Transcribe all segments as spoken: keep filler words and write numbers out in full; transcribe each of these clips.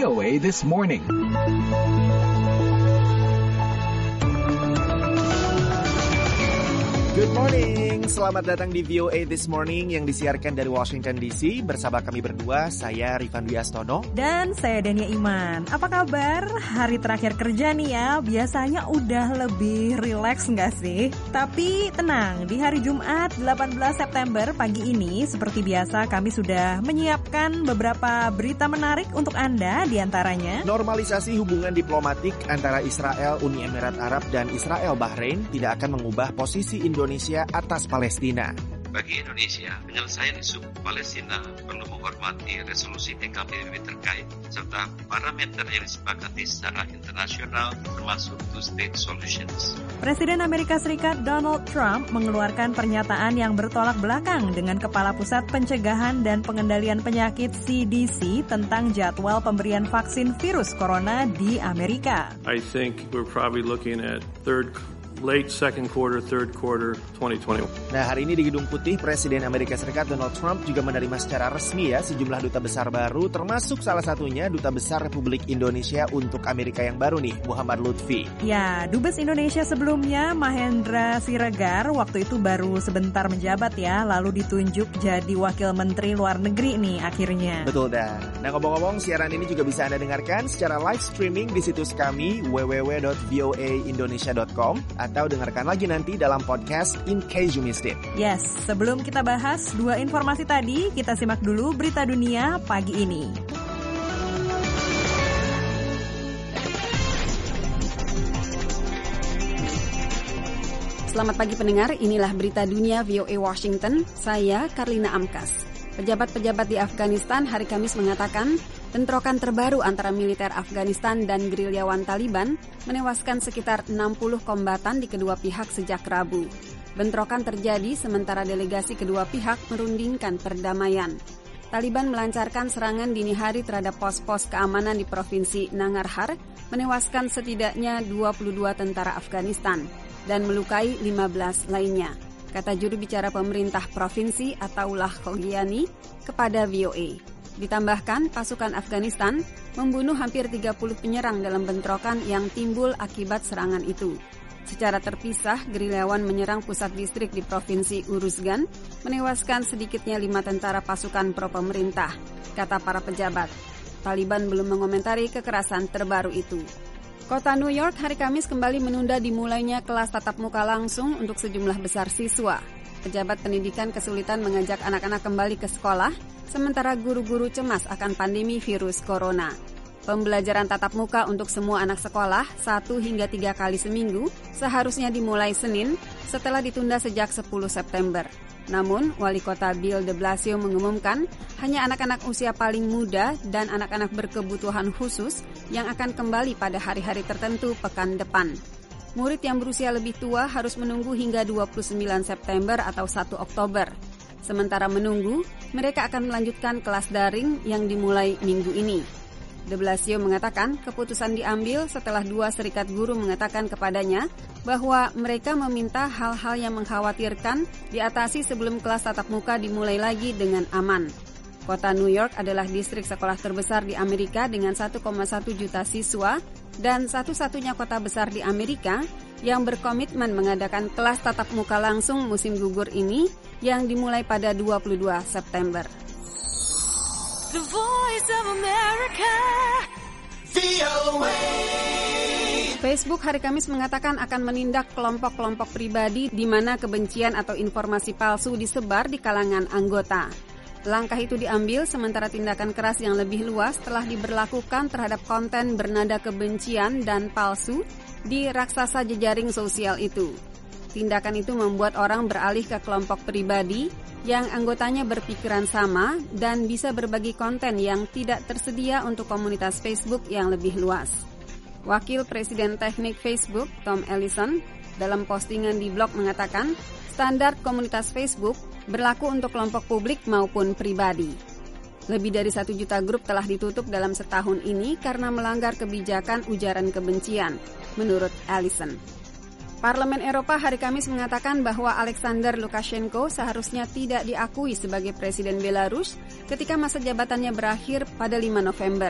O A This Morning. Good morning, selamat datang di V O A This Morning yang disiarkan dari Washington D C. Bersama kami berdua, saya Rifan Dwi Astono dan saya Dania Iman. Apa kabar? Hari terakhir kerja nih ya, biasanya udah lebih rileks nggak sih? Tapi tenang, di hari Jumat delapan belas September pagi ini, seperti biasa kami sudah menyiapkan beberapa berita menarik untuk Anda, diantaranya normalisasi hubungan diplomatik antara Israel, Uni Emirat Arab, dan Israel Bahrain tidak akan mengubah posisi Indonesia Indonesia atas Palestina. Bagi Indonesia, penyelesaian isu Palestina perlu menghormati resolusi T K P B B terkait serta parameter yang disepakati secara internasional termasuk two-state solutions. Presiden Amerika Serikat Donald Trump mengeluarkan pernyataan yang bertolak belakang dengan Kepala Pusat Pencegahan dan Pengendalian Penyakit C D C tentang jadwal pemberian vaksin virus corona di Amerika. I think we're probably looking at third late second quarter, third quarter twenty twenty-one. Nah, hari ini di Gedung Putih, Presiden Amerika Serikat Donald Trump juga menerima secara resmi ya sejumlah duta besar baru, termasuk salah satunya Duta Besar Republik Indonesia untuk Amerika yang baru nih, Muhammad Lutfi. Ya, Dubes Indonesia sebelumnya, Mahendra Siregar, waktu itu baru sebentar menjabat ya, lalu ditunjuk jadi Wakil Menteri Luar Negeri nih akhirnya. Betul dah. Nah, ngomong-ngomong, siaran ini juga bisa Anda dengarkan secara live streaming di situs kami w w w dot v o a indonesia dot com atau dengarkan lagi nanti dalam podcast In Case You Missed It. Yes, sebelum kita bahas dua informasi tadi, kita simak dulu berita dunia pagi ini. Selamat pagi pendengar, inilah berita dunia V O A Washington, saya Karlina Amkas. Pejabat-pejabat di Afghanistan hari Kamis mengatakan bentrokan terbaru antara militer Afghanistan dan gerilyawan Taliban menewaskan sekitar enam puluh kombatan di kedua pihak sejak Rabu. Bentrokan terjadi sementara delegasi kedua pihak merundingkan perdamaian. Taliban melancarkan serangan dini hari terhadap pos-pos keamanan di Provinsi Nangarhar, menewaskan setidaknya dua puluh dua tentara Afghanistan dan melukai lima belas lainnya, kata juru bicara pemerintah provinsi Ataullah Khogiani kepada V O A. Ditambahkan, pasukan Afghanistan membunuh hampir tiga puluh penyerang dalam bentrokan yang timbul akibat serangan itu. Secara terpisah, gerilyawan menyerang pusat distrik di Provinsi Uruzgan, menewaskan sedikitnya lima tentara pasukan pro-pemerintah, kata para pejabat. Taliban belum mengomentari kekerasan terbaru itu. Kota New York hari Kamis kembali menunda dimulainya kelas tatap muka langsung untuk sejumlah besar siswa. Pejabat pendidikan kesulitan mengajak anak-anak kembali ke sekolah, sementara guru-guru cemas akan pandemi virus corona. Pembelajaran tatap muka untuk semua anak sekolah satu hingga tiga kali seminggu seharusnya dimulai Senin setelah ditunda sejak sepuluh September. Namun, Wali Kota Bill de Blasio mengumumkan hanya anak-anak usia paling muda dan anak-anak berkebutuhan khusus yang akan kembali pada hari-hari tertentu pekan depan. Murid yang berusia lebih tua harus menunggu hingga dua puluh sembilan September atau satu Oktober. Sementara menunggu, mereka akan melanjutkan kelas daring yang dimulai minggu ini. De Blasio mengatakan keputusan diambil setelah dua serikat guru mengatakan kepadanya bahwa mereka meminta hal-hal yang mengkhawatirkan diatasi sebelum kelas tatap muka dimulai lagi dengan aman. Kota New York adalah distrik sekolah terbesar di Amerika dengan satu koma satu juta siswa dan satu-satunya kota besar di Amerika yang berkomitmen mengadakan kelas tatap muka langsung musim gugur ini yang dimulai pada dua puluh dua September. The Voice of America, V O A. Facebook hari Kamis mengatakan akan menindak kelompok-kelompok pribadi di mana kebencian atau informasi palsu disebar di kalangan anggota. Langkah itu diambil sementara tindakan keras yang lebih luas telah diberlakukan terhadap konten bernada kebencian dan palsu di raksasa jejaring sosial itu. Tindakan itu membuat orang beralih ke kelompok pribadi yang anggotanya berpikiran sama dan bisa berbagi konten yang tidak tersedia untuk komunitas Facebook yang lebih luas. Wakil Presiden Teknik Facebook, Tom Ellison, dalam postingan di blog mengatakan, standar komunitas Facebook berlaku untuk kelompok publik maupun pribadi. Lebih dari satu juta grup telah ditutup dalam setahun ini karena melanggar kebijakan ujaran kebencian, menurut Ellison. Parlemen Eropa hari Kamis mengatakan bahwa Alexander Lukashenko seharusnya tidak diakui sebagai Presiden Belarus ketika masa jabatannya berakhir pada lima November.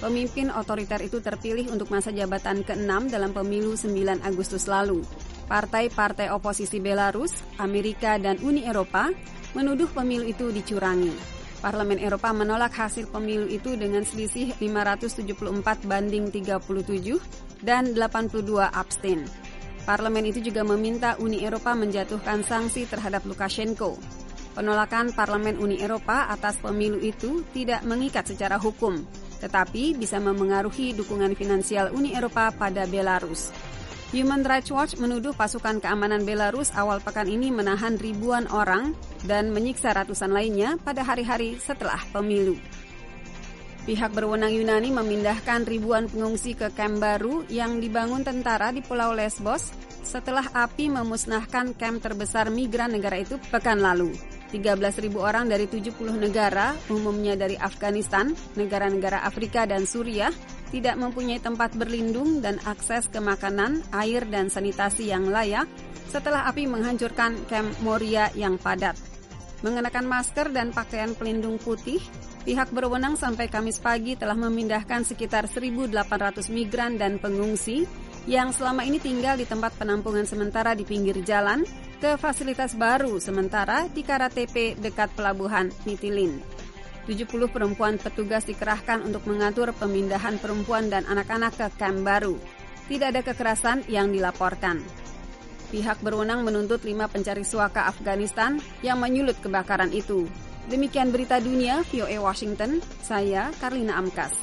Pemimpin otoriter itu terpilih untuk masa jabatan keenam dalam pemilu sembilan Agustus lalu. Partai-partai oposisi Belarus, Amerika, dan Uni Eropa menuduh pemilu itu dicurangi. Parlemen Eropa menolak hasil pemilu itu dengan selisih lima ratus tujuh puluh empat banding tiga puluh tujuh dan delapan puluh dua abstain. Parlemen itu juga meminta Uni Eropa menjatuhkan sanksi terhadap Lukashenko. Penolakan Parlemen Uni Eropa atas pemilu itu tidak mengikat secara hukum, tetapi bisa memengaruhi dukungan finansial Uni Eropa pada Belarus. Human Rights Watch menuduh pasukan keamanan Belarus awal pekan ini menahan ribuan orang dan menyiksa ratusan lainnya pada hari-hari setelah pemilu. Pihak berwenang Yunani memindahkan ribuan pengungsi ke kamp baru yang dibangun tentara di Pulau Lesbos setelah api memusnahkan kamp terbesar migran negara itu pekan lalu. tiga belas ribu orang dari tujuh puluh negara, umumnya dari Afghanistan, negara-negara Afrika dan Suriah, tidak mempunyai tempat berlindung dan akses ke makanan, air, dan sanitasi yang layak setelah api menghancurkan kamp Moria yang padat. Mengenakan masker dan pakaian pelindung putih, pihak berwenang sampai Kamis pagi telah memindahkan sekitar seribu delapan ratus migran dan pengungsi yang selama ini tinggal di tempat penampungan sementara di pinggir jalan ke fasilitas baru sementara di Karatepe dekat pelabuhan Mitilin. tujuh puluh perempuan petugas dikerahkan untuk mengatur pemindahan perempuan dan anak-anak ke kamp baru. Tidak ada kekerasan yang dilaporkan. Pihak berwenang menuntut lima pencari suaka Afghanistan yang menyulut kebakaran itu. Demikian berita dunia V O A Washington, saya Karlina Amkas.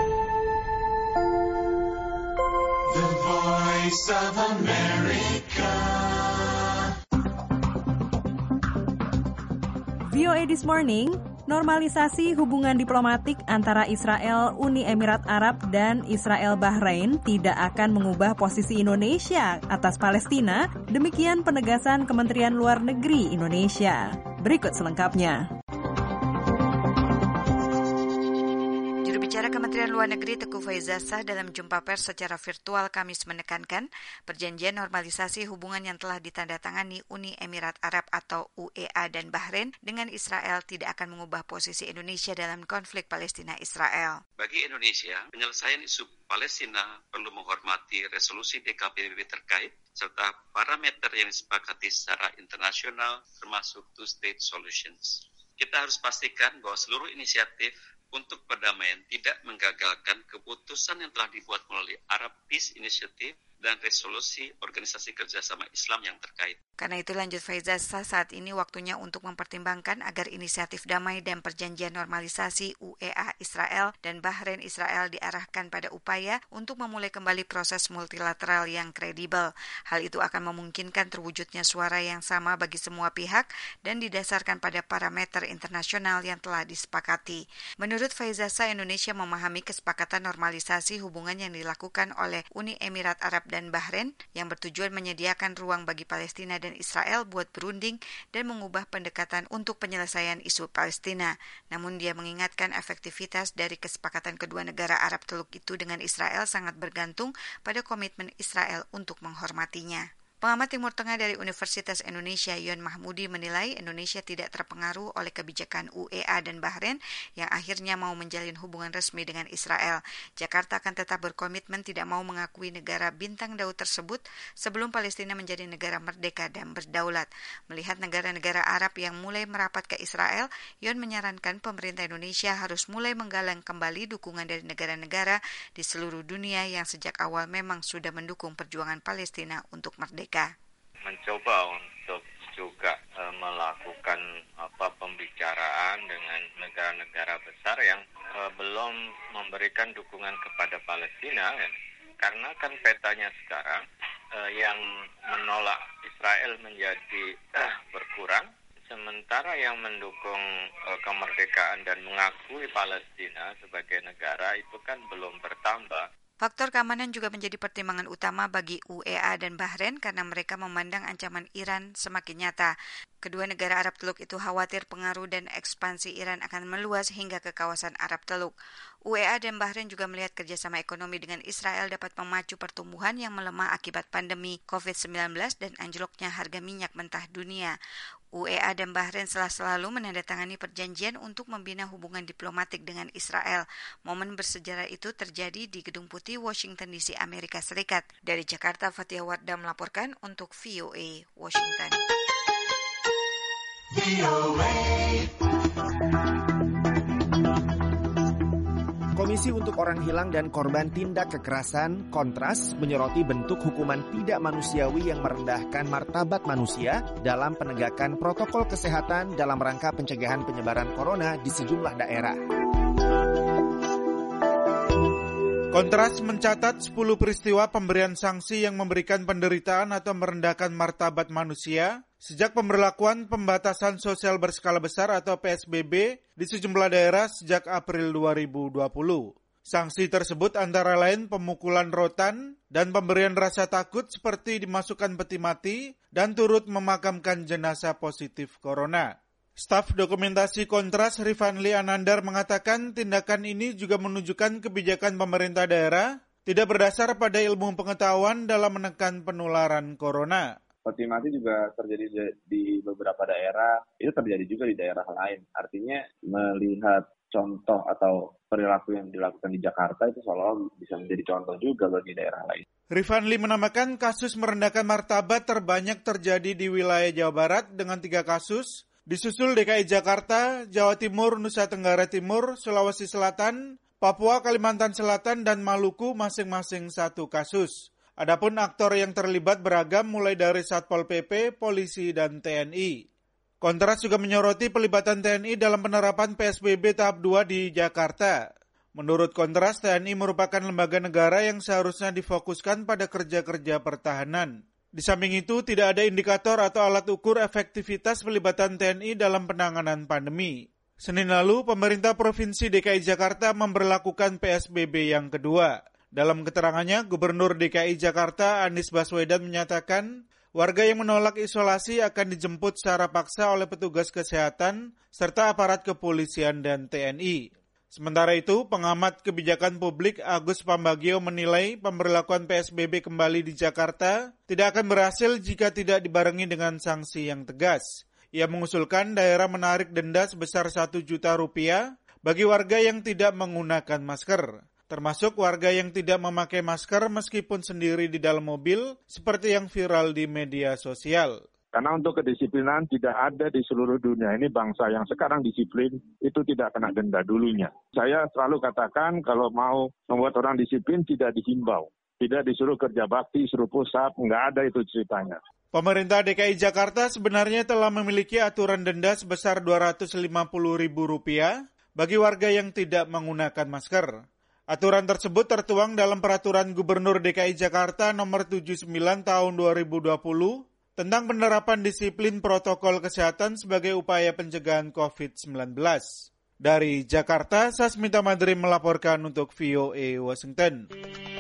The Voice of America. V O A This Morning, normalisasi hubungan diplomatik antara Israel, Uni Emirat Arab, dan Israel Bahrain tidak akan mengubah posisi Indonesia atas Palestina, demikian penegasan Kementerian Luar Negeri Indonesia. Berikut selengkapnya. Jurubicara Kementerian Luar Negeri Teuku Faizasyah dalam jumpa pers secara virtual Kamis menekankan perjanjian normalisasi hubungan yang telah ditandatangani Uni Emirat Arab atau U E A dan Bahrain dengan Israel tidak akan mengubah posisi Indonesia dalam konflik Palestina-Israel. Bagi Indonesia, penyelesaian isu Palestina perlu menghormati resolusi D K P B B terkait serta parameter yang disepakati secara internasional termasuk two-state solutions. Kita harus pastikan bahwa seluruh inisiatif untuk perdamaian tidak menggagalkan keputusan yang telah dibuat melalui Arab Peace Initiative dan resolusi Organisasi Kerjasama Islam yang terkait. Karena itu lanjut Faizasyah, saat ini waktunya untuk mempertimbangkan agar inisiatif damai dan perjanjian normalisasi U E A Israel dan Bahrain Israel diarahkan pada upaya untuk memulai kembali proses multilateral yang kredibel. Hal itu akan memungkinkan terwujudnya suara yang sama bagi semua pihak dan didasarkan pada parameter internasional yang telah disepakati. Menurut Faizasyah, Indonesia memahami kesepakatan normalisasi hubungan yang dilakukan oleh Uni Emirat Arab dan Bahrain yang bertujuan menyediakan ruang bagi Palestina dan Israel buat berunding dan mengubah pendekatan untuk penyelesaian isu Palestina. Namun dia mengingatkan efektivitas dari kesepakatan kedua negara Arab Teluk itu dengan Israel sangat bergantung pada komitmen Israel untuk menghormatinya. Pengamat Timur Tengah dari Universitas Indonesia Yon Mahmudi menilai Indonesia tidak terpengaruh oleh kebijakan U E A dan Bahrain yang akhirnya mau menjalin hubungan resmi dengan Israel. Jakarta akan tetap berkomitmen tidak mau mengakui negara bintang Daud tersebut sebelum Palestina menjadi negara merdeka dan berdaulat. Melihat negara-negara Arab yang mulai merapat ke Israel, Yon menyarankan pemerintah Indonesia harus mulai menggalang kembali dukungan dari negara-negara di seluruh dunia yang sejak awal memang sudah mendukung perjuangan Palestina untuk merdeka. Mencoba untuk juga e, melakukan apa pembicaraan dengan negara-negara besar yang e, belum memberikan dukungan kepada Palestina, ya. Karena kan petanya sekarang e, yang menolak Israel menjadi eh, berkurang, sementara yang mendukung e, kemerdekaan dan mengakui Palestina sebagai negara itu kan belum bertambah. Faktor keamanan juga menjadi pertimbangan utama bagi U E A dan Bahrain karena mereka memandang ancaman Iran semakin nyata. Kedua negara Arab Teluk itu khawatir pengaruh dan ekspansi Iran akan meluas hingga ke kawasan Arab Teluk. U E A dan Bahrain juga melihat kerjasama ekonomi dengan Israel dapat memacu pertumbuhan yang melemah akibat pandemi covid sembilan belas dan anjloknya harga minyak mentah dunia. U E A dan Bahrain telah selalu menandatangani perjanjian untuk membina hubungan diplomatik dengan Israel. Momen bersejarah itu terjadi di Gedung Putih, Washington D C, Amerika Serikat. Dari Jakarta, Fatia Wardah melaporkan untuk V O A Washington. V O A. Komisi untuk Orang Hilang dan Korban Tindak Kekerasan Kontras menyoroti bentuk hukuman tidak manusiawi yang merendahkan martabat manusia dalam penegakan protokol kesehatan dalam rangka pencegahan penyebaran corona di sejumlah daerah. Kontras mencatat sepuluh peristiwa pemberian sanksi yang memberikan penderitaan atau merendahkan martabat manusia sejak pemberlakuan pembatasan sosial berskala besar atau P S B B di sejumlah daerah sejak April dua ribu dua puluh. Sanksi tersebut antara lain pemukulan rotan dan pemberian rasa takut seperti dimasukkan peti mati dan turut memakamkan jenazah positif corona. Staf dokumentasi Kontras Rifanli Anandar mengatakan tindakan ini juga menunjukkan kebijakan pemerintah daerah tidak berdasar pada ilmu pengetahuan dalam menekan penularan corona. Peti mati juga terjadi di beberapa daerah, itu terjadi juga di daerah lain. Artinya melihat contoh atau perilaku yang dilakukan di Jakarta itu seolah-olah bisa menjadi contoh juga bagi daerah lain. Rifanli menambahkan kasus merendahkan martabat terbanyak terjadi di wilayah Jawa Barat dengan tiga kasus, disusul D K I Jakarta, Jawa Timur, Nusa Tenggara Timur, Sulawesi Selatan, Papua, Kalimantan Selatan, dan Maluku masing-masing satu kasus. Adapun aktor yang terlibat beragam mulai dari Satpol P P, polisi, dan T N I. Kontras juga menyoroti pelibatan T N I dalam penerapan P S B B tahap dua di Jakarta. Menurut Kontras, T N I merupakan lembaga negara yang seharusnya difokuskan pada kerja-kerja pertahanan. Di samping itu, tidak ada indikator atau alat ukur efektivitas pelibatan T N I dalam penanganan pandemi. Senin lalu, pemerintah Provinsi D K I Jakarta memberlakukan P S B B yang kedua. Dalam keterangannya, Gubernur D K I Jakarta Anies Baswedan menyatakan, warga yang menolak isolasi akan dijemput secara paksa oleh petugas kesehatan serta aparat kepolisian dan T N I. Sementara itu, pengamat kebijakan publik Agus Pambagio menilai pemberlakuan P S B B kembali di Jakarta tidak akan berhasil jika tidak dibarengi dengan sanksi yang tegas. Ia mengusulkan daerah menarik denda sebesar satu juta rupiah bagi warga yang tidak menggunakan masker, termasuk warga yang tidak memakai masker meskipun sendiri di dalam mobil, seperti yang viral di media sosial. Karena untuk kedisiplinan tidak ada di seluruh dunia. Ini bangsa yang sekarang disiplin, itu tidak kena denda dulunya. Saya selalu katakan kalau mau membuat orang disiplin tidak dihimbau. Tidak disuruh kerja bakti, suruh pusat, nggak ada itu ceritanya. Pemerintah D K I Jakarta sebenarnya telah memiliki aturan denda sebesar dua ratus lima puluh ribu rupiah bagi warga yang tidak menggunakan masker. Aturan tersebut tertuang dalam Peraturan Gubernur D K I Jakarta nomor tujuh puluh sembilan tahun dua ribu dua puluh tentang penerapan disiplin protokol kesehatan sebagai upaya pencegahan covid sembilan belas. Dari Jakarta, Sasmita Madri melaporkan untuk V O A Washington.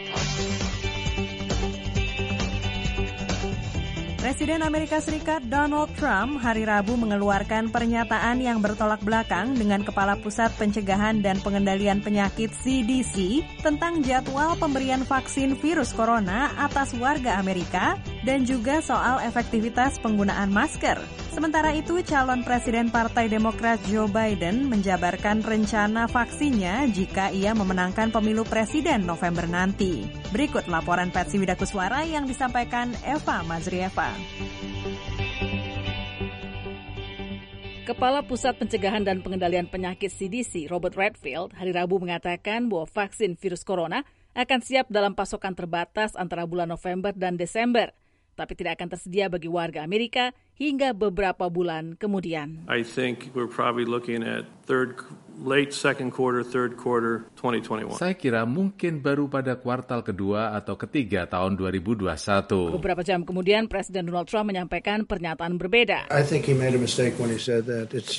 Presiden Amerika Serikat Donald Trump hari Rabu mengeluarkan pernyataan yang bertolak belakang dengan Kepala Pusat Pencegahan dan Pengendalian Penyakit C D C tentang jadwal pemberian vaksin virus corona atas warga Amerika dan juga soal efektivitas penggunaan masker. Sementara itu, calon Presiden Partai Demokrat Joe Biden menjabarkan rencana vaksinnya jika ia memenangkan pemilu presiden November nanti. Berikut laporan Patsy Widakuswara yang disampaikan Eva Mazrieva. Kepala Pusat Pencegahan dan Pengendalian Penyakit C D C, Robert Redfield, hari Rabu mengatakan bahwa vaksin virus corona akan siap dalam pasokan terbatas antara bulan November dan Desember, tapi tidak akan tersedia bagi warga Amerika hingga beberapa bulan kemudian. I think we're probably looking at third, late second quarter, third quarter twenty twenty-one. Saya kira mungkin baru pada kuartal kedua atau ketiga tahun dua ribu dua puluh satu. Beberapa jam kemudian, Presiden Donald Trump menyampaikan pernyataan berbeda. I think he made a mistake when he said that it's just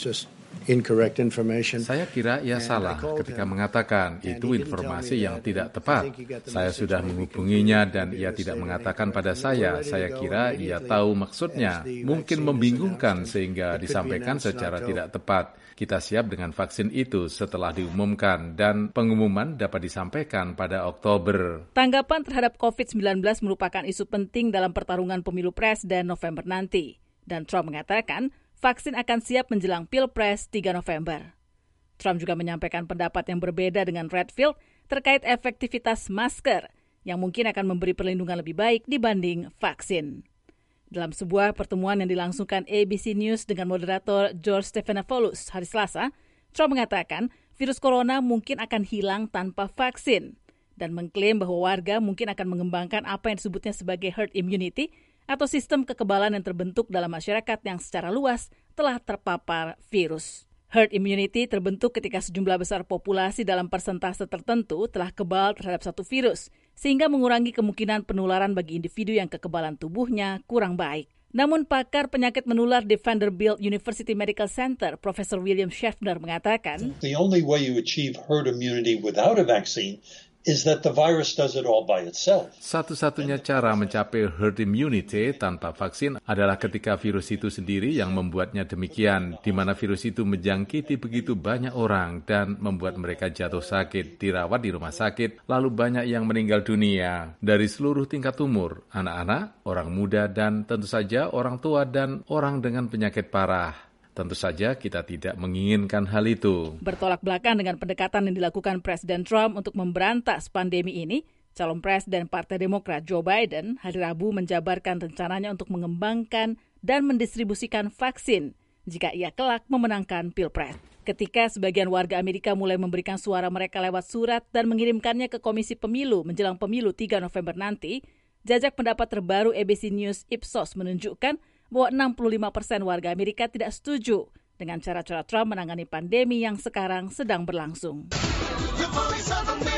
incorrect information. Saya kira ia salah ketika mengatakan itu informasi yang tidak tepat. Saya sudah menghubunginya dan ia tidak mengatakan pada saya. Saya kira ia tahu maksudnya. Mungkin membingungkan sehingga disampaikan secara tidak tepat. Kita siap dengan vaksin itu setelah diumumkan dan pengumuman dapat disampaikan pada Oktober. Tanggapan terhadap covid sembilan belas merupakan isu penting dalam pertarungan pemilu presiden November nanti. Dan Trump mengatakan vaksin akan siap menjelang Pilpres tiga November. Trump juga menyampaikan pendapat yang berbeda dengan Redfield terkait efektivitas masker yang mungkin akan memberi perlindungan lebih baik dibanding vaksin. Dalam sebuah pertemuan yang dilangsungkan A B C News dengan moderator George Stephanopoulos hari Selasa, Trump mengatakan virus corona mungkin akan hilang tanpa vaksin dan mengklaim bahwa warga mungkin akan mengembangkan apa yang disebutnya sebagai herd immunity atau sistem kekebalan yang terbentuk dalam masyarakat yang secara luas telah terpapar virus. Herd immunity terbentuk ketika sejumlah besar populasi dalam persentase tertentu telah kebal terhadap satu virus, sehingga mengurangi kemungkinan penularan bagi individu yang kekebalan tubuhnya kurang baik. Namun pakar penyakit menular di Vanderbilt University Medical Center, Profesor William Schaffner mengatakan, The only way you achieve herd immunity without a vaccine is that the virus does it all by itself. Satu-satunya cara mencapai herd immunity tanpa vaksin adalah ketika virus itu sendiri yang membuatnya demikian, di mana virus itu menjangkiti begitu banyak orang dan membuat mereka jatuh sakit, dirawat di rumah sakit, lalu banyak yang meninggal dunia dari seluruh tingkat umur, anak-anak, orang muda, dan tentu saja orang tua dan orang dengan penyakit parah. Tentu saja kita tidak menginginkan hal itu. Bertolak belakang dengan pendekatan yang dilakukan Presiden Trump untuk memberantas pandemi ini, calon Presiden Partai Demokrat Joe Biden hari Rabu menjabarkan rencananya untuk mengembangkan dan mendistribusikan vaksin jika ia kelak memenangkan Pilpres. Ketika sebagian warga Amerika mulai memberikan suara mereka lewat surat dan mengirimkannya ke Komisi Pemilu menjelang pemilu tiga November nanti, jajak pendapat terbaru A B C News Ipsos menunjukkan bahwa enam puluh lima persen warga Amerika tidak setuju dengan cara-cara Trump menangani pandemi yang sekarang sedang berlangsung.